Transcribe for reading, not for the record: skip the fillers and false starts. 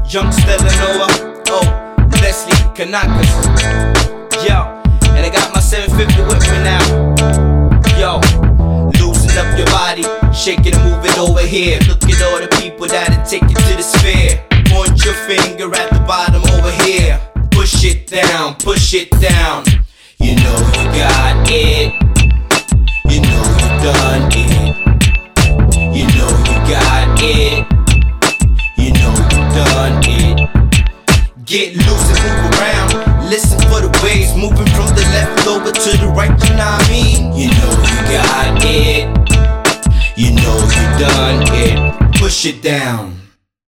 Young Stellanova, Leslie Kanakas. Yo, and I got my 750 with me now. Yo, loosen up your body, shake it and move it over here. Look at all the people that'll take it to the sphere. Point your finger at the bottom over here. Push it down, push it down. You know you got it. You know you done it. You know you got it. You know you done it. Get loose and move around. Listen for the waves moving from the left over to the right, you know what I mean? You know you got it. You know you done it. Push it down.